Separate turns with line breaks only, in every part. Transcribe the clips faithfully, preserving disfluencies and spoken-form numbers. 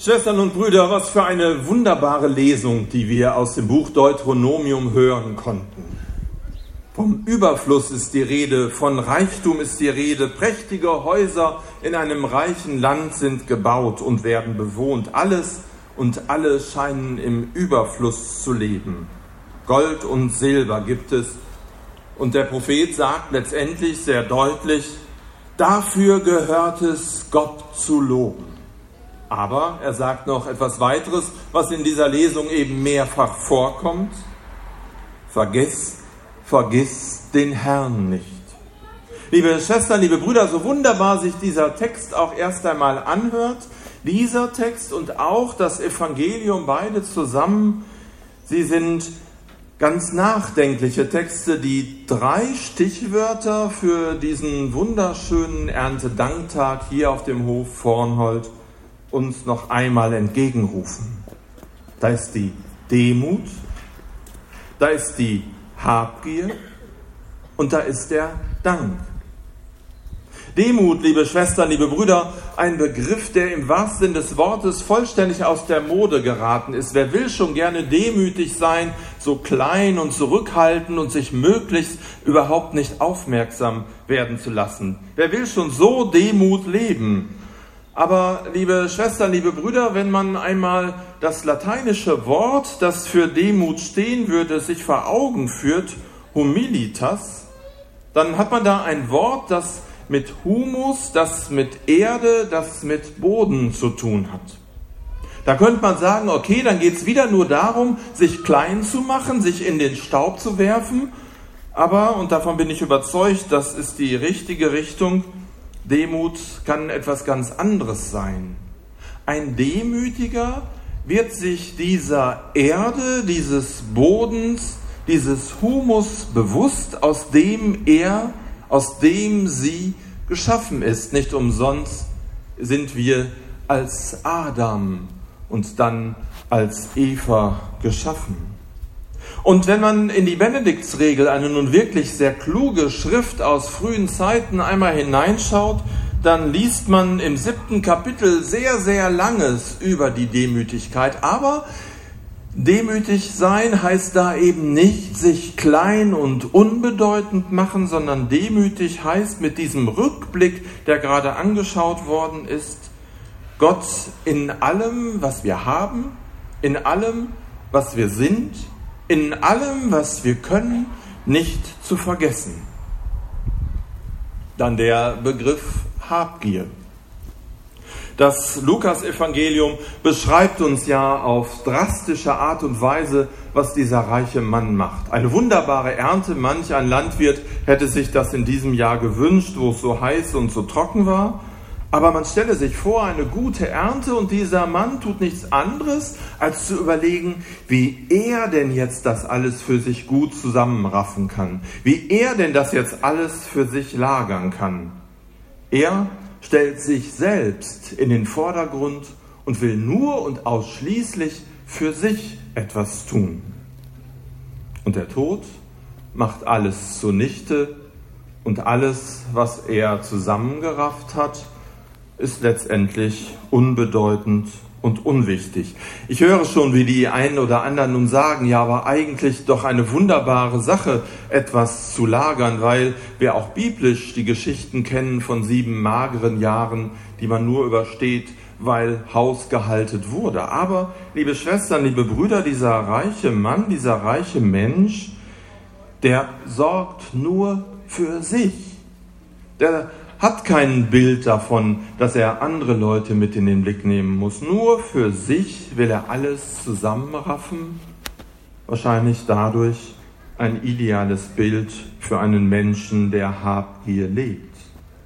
Schwestern und Brüder, was für eine wunderbare Lesung, die wir aus dem Buch Deuteronomium hören konnten. Vom Überfluss ist die Rede, von Reichtum ist die Rede, prächtige Häuser in einem reichen Land sind gebaut und werden bewohnt. Alles und alle scheinen im Überfluss zu leben. Gold und Silber gibt es. Und der Prophet sagt letztendlich sehr deutlich, dafür gehört es, Gott zu loben. Aber er sagt noch etwas weiteres, was in dieser Lesung eben mehrfach vorkommt. Vergiss, vergiss den Herrn nicht. Liebe Schwestern, liebe Brüder, so wunderbar sich dieser Text auch erst einmal anhört, dieser Text und auch das Evangelium, beide zusammen, sie sind ganz nachdenkliche Texte, die drei Stichwörter für diesen wunderschönen Erntedanktag hier auf dem Hof Vornhold uns noch einmal entgegenrufen. Da ist die Demut, da ist die Habgier und da ist der Dank. Demut, liebe Schwestern, liebe Brüder, ein Begriff, der im wahrsten Sinne des Wortes vollständig aus der Mode geraten ist. Wer will schon gerne demütig sein, so klein und zurückhaltend und sich möglichst überhaupt nicht aufmerksam werden zu lassen? Wer will schon so Demut leben? Aber, liebe Schwestern, liebe Brüder, wenn man einmal das lateinische Wort, das für Demut stehen würde, sich vor Augen führt, humilitas, dann hat man da ein Wort, das mit Humus, das mit Erde, das mit Boden zu tun hat. Da könnte man sagen, okay, dann geht es wieder nur darum, sich klein zu machen, sich in den Staub zu werfen. Aber, und davon bin ich überzeugt, das ist die richtige Richtung, Demut kann etwas ganz anderes sein. Ein Demütiger wird sich dieser Erde, dieses Bodens, dieses Humus bewusst, aus dem er, aus dem sie geschaffen ist. Nicht umsonst sind wir als Adam und dann als Eva geschaffen. Und wenn man in die Benediktsregel, eine nun wirklich sehr kluge Schrift aus frühen Zeiten, einmal hineinschaut, dann liest man im siebten Kapitel sehr, sehr Langes über die Demütigkeit. Aber demütig sein heißt da eben nicht sich klein und unbedeutend machen, sondern demütig heißt mit diesem Rückblick, der gerade angeschaut worden ist, Gott in allem, was wir haben, in allem, was wir sind, in allem, was wir können, nicht zu vergessen. Dann der Begriff Habgier. Das Lukas-Evangelium beschreibt uns ja auf drastische Art und Weise, was dieser reiche Mann macht. Eine wunderbare Ernte, manch ein Landwirt hätte sich das in diesem Jahr gewünscht, wo es so heiß und so trocken war. Aber man stelle sich vor, eine gute Ernte und dieser Mann tut nichts anderes, als zu überlegen, wie er denn jetzt das alles für sich gut zusammenraffen kann. Wie er denn das jetzt alles für sich lagern kann. Er stellt sich selbst in den Vordergrund und will nur und ausschließlich für sich etwas tun. Und der Tod macht alles zunichte und alles, was er zusammengerafft hat, ist letztendlich unbedeutend und unwichtig. Ich höre schon, wie die einen oder anderen nun sagen, ja, aber eigentlich doch eine wunderbare Sache, etwas zu lagern, weil wir auch biblisch die Geschichten kennen von sieben mageren Jahren, die man nur übersteht, weil Haus gehalten wurde. Aber, liebe Schwestern, liebe Brüder, dieser reiche Mann, dieser reiche Mensch, der sorgt nur für sich. Der hat kein Bild davon, dass er andere Leute mit in den Blick nehmen muss. Nur für sich will er alles zusammenraffen. Wahrscheinlich dadurch ein ideales Bild für einen Menschen, der Habgier lebt.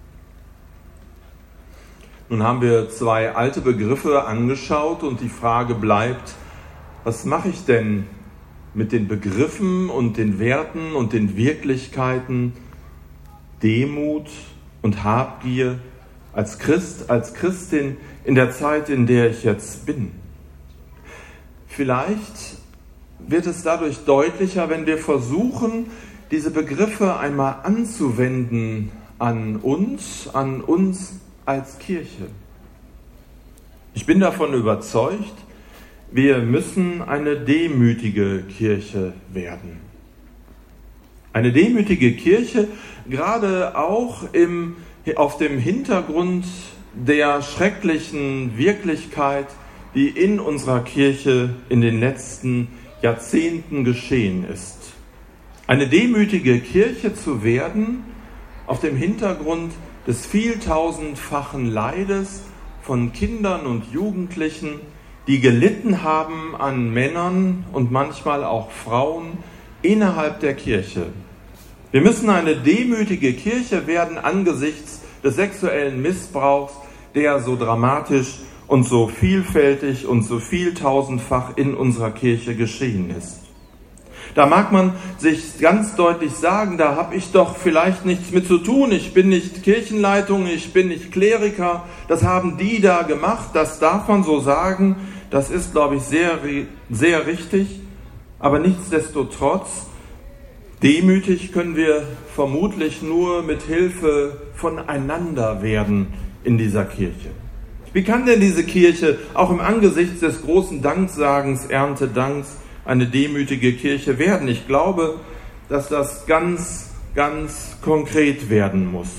Nun haben wir zwei alte Begriffe angeschaut und die Frage bleibt, was mache ich denn mit den Begriffen und den Werten und den Wirklichkeiten Demut und Habgier als Christ, als Christin in der Zeit, in der ich jetzt bin? Vielleicht wird es dadurch deutlicher, wenn wir versuchen, diese Begriffe einmal anzuwenden an uns, an uns als Kirche. Ich bin davon überzeugt, wir müssen eine demütige Kirche werden. Eine demütige Kirche, gerade auch im, auf dem Hintergrund der schrecklichen Wirklichkeit, die in unserer Kirche in den letzten Jahrzehnten geschehen ist. Eine demütige Kirche zu werden, auf dem Hintergrund des vieltausendfachen Leides von Kindern und Jugendlichen, die gelitten haben an Männern und manchmal auch Frauen innerhalb der Kirche. Wir müssen eine demütige Kirche werden angesichts des sexuellen Missbrauchs, der so dramatisch und so vielfältig und so vieltausendfach in unserer Kirche geschehen ist. Da mag man sich ganz deutlich sagen, da habe ich doch vielleicht nichts mit zu tun, ich bin nicht Kirchenleitung, ich bin nicht Kleriker, das haben die da gemacht, das darf man so sagen, das ist, glaube ich, sehr, sehr richtig, aber nichtsdestotrotz, demütig können wir vermutlich nur mit Hilfe voneinander werden in dieser Kirche. Wie kann denn diese Kirche auch im Angesicht des großen Danksagens, Erntedanks, eine demütige Kirche werden? Ich glaube, dass das ganz, ganz konkret werden muss.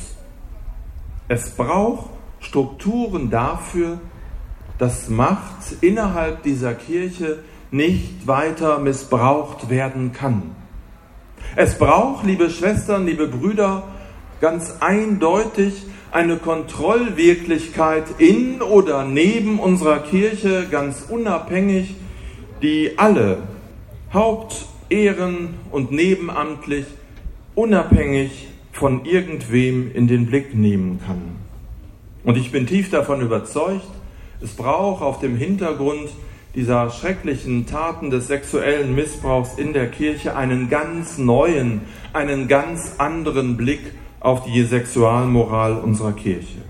Es braucht Strukturen dafür, dass Macht innerhalb dieser Kirche nicht weiter missbraucht werden kann. Es braucht, liebe Schwestern, liebe Brüder, ganz eindeutig eine Kontrollwirklichkeit in oder neben unserer Kirche, ganz unabhängig, die alle haupt-, ehren- und nebenamtlich unabhängig von irgendwem in den Blick nehmen kann. Und ich bin tief davon überzeugt, es braucht auf dem Hintergrund dieser schrecklichen Taten des sexuellen Missbrauchs in der Kirche einen ganz neuen, einen ganz anderen Blick auf die Sexualmoral unserer Kirche.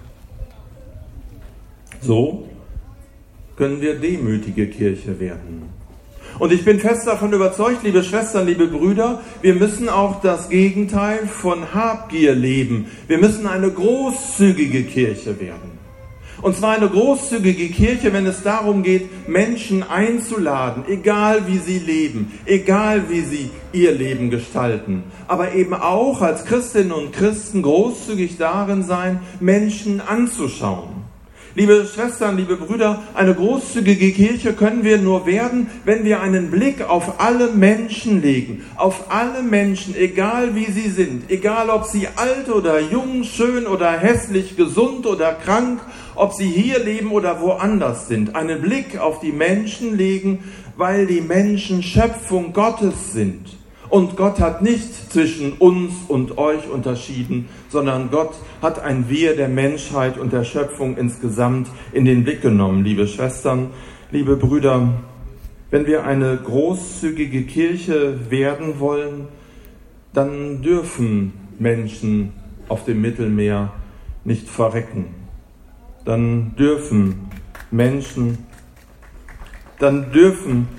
So können wir demütige Kirche werden. Und ich bin fest davon überzeugt, liebe Schwestern, liebe Brüder, wir müssen auch das Gegenteil von Habgier leben. Wir müssen eine großzügige Kirche werden. Und zwar eine großzügige Kirche, wenn es darum geht, Menschen einzuladen, egal wie sie leben, egal wie sie ihr Leben gestalten. Aber eben auch als Christinnen und Christen großzügig darin sein, Menschen anzuschauen. Liebe Schwestern, liebe Brüder, eine großzügige Kirche können wir nur werden, wenn wir einen Blick auf alle Menschen legen. Auf alle Menschen, egal wie sie sind, egal ob sie alt oder jung, schön oder hässlich, gesund oder krank, ob sie hier leben oder woanders sind. Einen Blick auf die Menschen legen, weil die Menschen Schöpfung Gottes sind. Und Gott hat nicht zwischen uns und euch unterschieden, sondern Gott hat ein Wir der Menschheit und der Schöpfung insgesamt in den Blick genommen. Liebe Schwestern, liebe Brüder, wenn wir eine großzügige Kirche werden wollen, dann dürfen Menschen auf dem Mittelmeer nicht verrecken. Dann dürfen Menschen, dann dürfen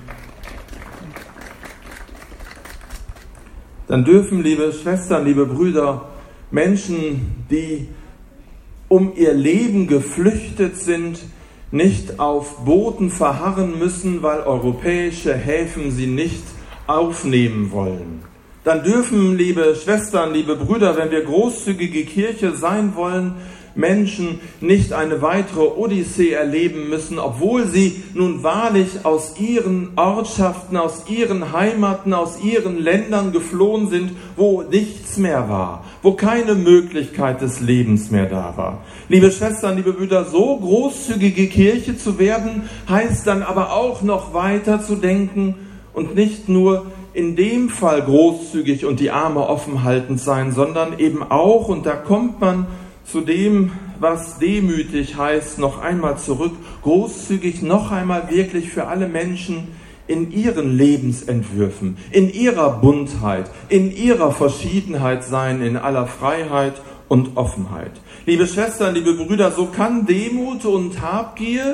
Dann dürfen, liebe Schwestern, liebe Brüder, Menschen, die um ihr Leben geflüchtet sind, nicht auf Booten verharren müssen, weil europäische Häfen sie nicht aufnehmen wollen. Dann dürfen, liebe Schwestern, liebe Brüder, wenn wir großzügige Kirche sein wollen, Menschen nicht eine weitere Odyssee erleben müssen, obwohl sie nun wahrlich aus ihren Ortschaften, aus ihren Heimaten, aus ihren Ländern geflohen sind, wo nichts mehr war, wo keine Möglichkeit des Lebens mehr da war. Liebe Schwestern, liebe Brüder, so großzügige Kirche zu werden, heißt dann aber auch noch weiter zu denken und nicht nur in dem Fall großzügig und die Arme offen haltend sein, sondern eben auch, und da kommt man zu dem, was demütig heißt, noch einmal zurück, großzügig noch einmal wirklich für alle Menschen in ihren Lebensentwürfen, in ihrer Buntheit, in ihrer Verschiedenheit sein, in aller Freiheit und Offenheit. Liebe Schwestern, liebe Brüder, so kann Demut und Habgier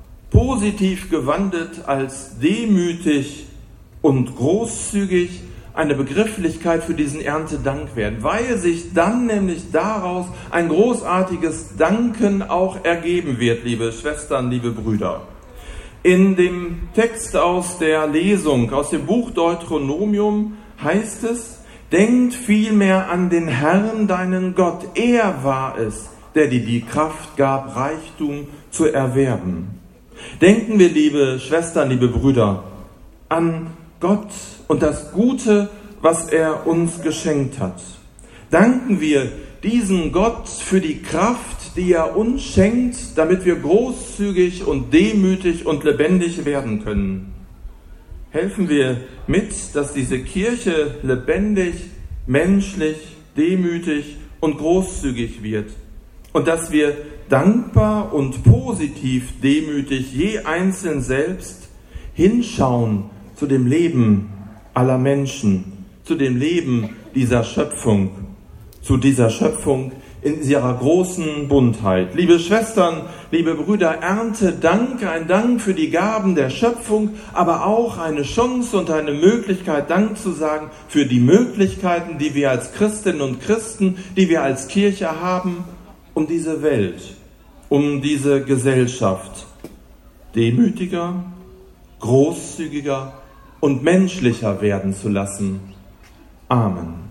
positiv gewandelt als demütig und großzügig eine Begrifflichkeit für diesen Erntedank werden, weil sich dann nämlich daraus ein großartiges Danken auch ergeben wird, liebe Schwestern, liebe Brüder. In dem Text aus der Lesung, aus dem Buch Deuteronomium heißt es: Denkt vielmehr an den Herrn, deinen Gott. Er war es, der dir die Kraft gab, Reichtum zu erwerben. Denken wir, liebe Schwestern, liebe Brüder, an Gott und das Gute, was er uns geschenkt hat. Danken wir diesen Gott für die Kraft, die er uns schenkt, damit wir großzügig und demütig und lebendig werden können. Helfen wir mit, dass diese Kirche lebendig, menschlich, demütig und großzügig wird und dass wir dankbar und positiv demütig je einzeln selbst hinschauen zu dem Leben aller Menschen, zu dem Leben dieser Schöpfung, zu dieser Schöpfung in ihrer großen Buntheit. Liebe Schwestern, liebe Brüder, ernte Dank, ein Dank für die Gaben der Schöpfung, aber auch eine Chance und eine Möglichkeit, Dank zu sagen für die Möglichkeiten, die wir als Christinnen und Christen, die wir als Kirche haben, um diese Welt, um diese Gesellschaft demütiger, großzügiger und menschlicher werden zu lassen. Amen.